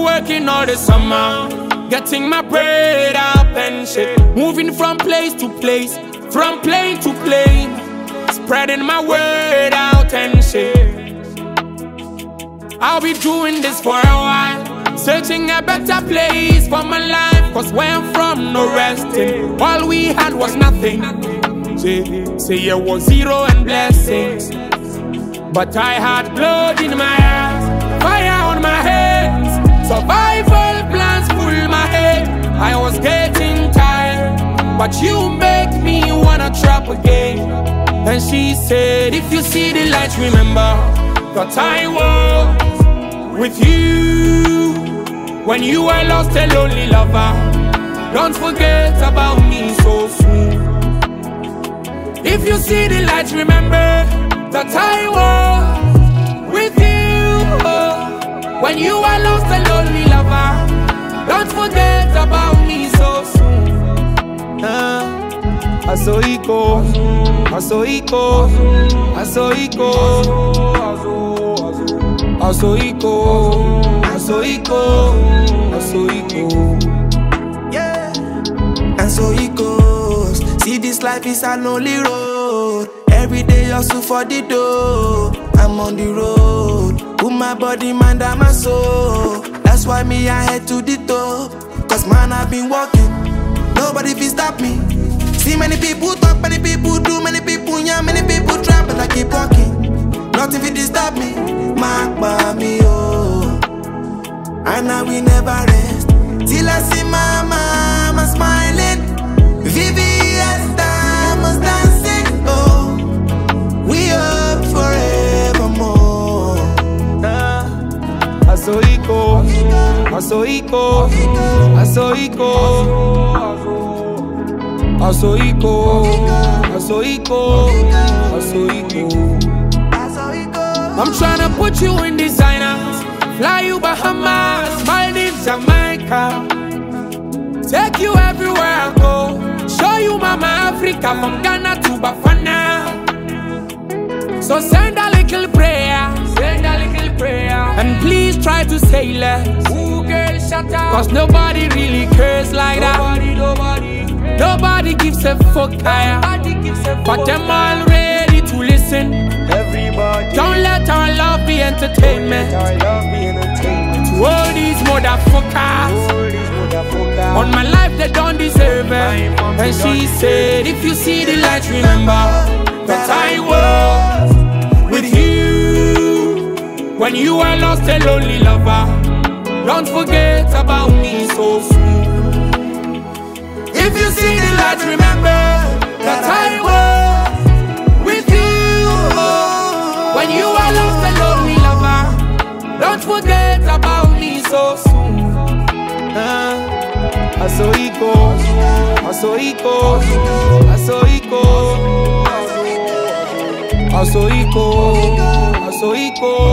working all the summer, getting my bread up and shit. Moving from place to place, from plane to plane, spreading my word out and shit. I'll be doing this for a while, searching a better place for my life. Cause where I'm from, no resting. All we had was nothing. Say it was zero and blessings. But I had blood in my eyes, fire on my hands, survival plans full my head. I was getting tired, but you make me wanna trap again. And she said, if you see the light, remember that I was with you when you were lost a lonely lover. Don't forget about me so soon. If you see the light, remember that I was with you when you were lost a lonely lover. Don't forget about me so soon. Asoiko, Asoiko, Asoiko, Asoiko, Asoiko, Asoiko. Yeah, and so it goes. See, this life is a lonely road. Every day hustle for the dough. I'm on the road, put my body, mind, and my soul. That's why me I head to the top. Cause man, I've been walking, nobody can stop me. See many people talk, many people do, many people yeah, many people try, but I keep walking. Nothing will disturb me. Mark by me, oh. And I will never rest till I see my mama smiling. VVS diamonds dancing, oh. We up forevermore. Asoiko, Asoiko, Asoiko, Asoiko, Asoiko, Asoiko. I'm tryna put you in designers, fly you Bahamas, Maldives, Jamaica, take you everywhere I go, show you Mama Africa from Ghana to Bafana. So send a little prayer, and please try to say less. Ooh, girl, shut up. Cause nobody really cares like that. Nobody gives a fuck higher. But them all ready to listen. Everybody. Don't let our love be entertainment. To all these motherfuckers. On my life they don't deserve it. And she said, if you see the light, remember that I was with you when you were lost a lonely lover. Don't forget about me so soon. If you see the light, remember that I was with you when you were lost a lonely lover. Don't forget about me so soon. Asoiko, Asoiko, Asoiko, Asoiko, Asoiko.